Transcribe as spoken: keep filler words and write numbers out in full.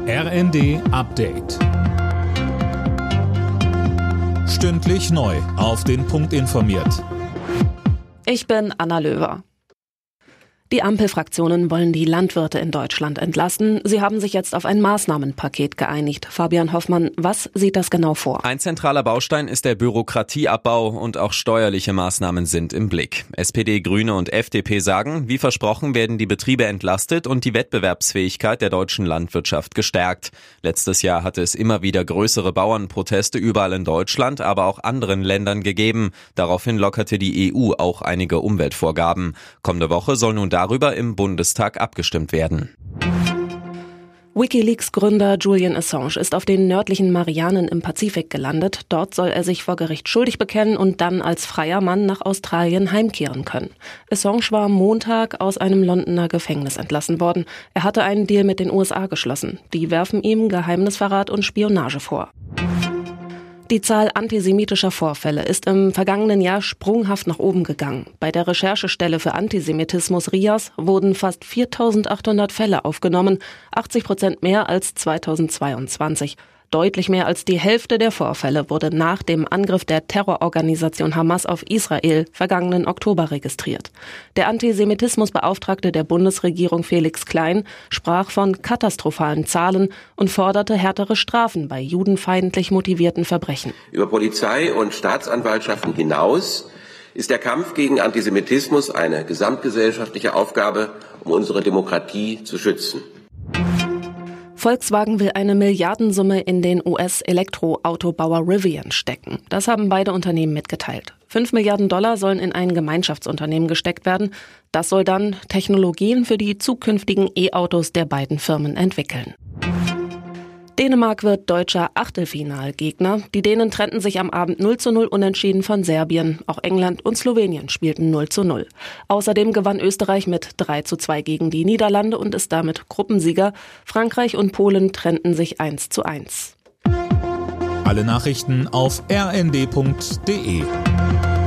R N D Update. Stündlich neu auf den Punkt informiert. Ich bin Anna Löwer. Die Ampelfraktionen wollen die Landwirte in Deutschland entlasten. Sie haben sich jetzt auf ein Maßnahmenpaket geeinigt. Fabian Hoffmann, was sieht das genau vor? Ein zentraler Baustein ist der Bürokratieabbau und auch steuerliche Maßnahmen sind im Blick. S P D, Grüne und F D P sagen, wie versprochen werden die Betriebe entlastet und die Wettbewerbsfähigkeit der deutschen Landwirtschaft gestärkt. Letztes Jahr hatte es immer wieder größere Bauernproteste überall in Deutschland, aber auch anderen Ländern gegeben. Daraufhin lockerte die E U auch einige Umweltvorgaben. Kommende Woche soll nun darüber im Bundestag abgestimmt werden. WikiLeaks-Gründer Julian Assange ist auf den nördlichen Marianen im Pazifik gelandet. Dort soll er sich vor Gericht schuldig bekennen und dann als freier Mann nach Australien heimkehren können. Assange war am Montag aus einem Londoner Gefängnis entlassen worden. Er hatte einen Deal mit den U S A geschlossen. Die werfen ihm Geheimnisverrat und Spionage vor. Die Zahl antisemitischer Vorfälle ist im vergangenen Jahr sprunghaft nach oben gegangen. Bei der Recherchestelle für Antisemitismus RIAS wurden fast viertausendachthundert Fälle aufgenommen, achtzig Prozent mehr als zweitausendzweiundzwanzig. Deutlich mehr als die Hälfte der Vorfälle wurde nach dem Angriff der Terrororganisation Hamas auf Israel vergangenen Oktober registriert. Der Antisemitismusbeauftragte der Bundesregierung Felix Klein sprach von katastrophalen Zahlen und forderte härtere Strafen bei judenfeindlich motivierten Verbrechen. Über Polizei und Staatsanwaltschaften hinaus ist der Kampf gegen Antisemitismus eine gesamtgesellschaftliche Aufgabe, um unsere Demokratie zu schützen. Volkswagen will eine Milliardensumme in den U S-Elektroautobauer Rivian stecken. Das haben beide Unternehmen mitgeteilt. Fünf Milliarden Dollar sollen in ein Gemeinschaftsunternehmen gesteckt werden. Das soll dann Technologien für die zukünftigen E-Autos der beiden Firmen entwickeln. Dänemark wird deutscher Achtelfinalgegner. Die Dänen trennten sich am Abend null zu null unentschieden von Serbien. Auch England und Slowenien spielten null zu null. Außerdem gewann Österreich mit drei zu zwei gegen die Niederlande und ist damit Gruppensieger. Frankreich und Polen trennten sich eins zu eins. Alle Nachrichten auf r n d punkt d e.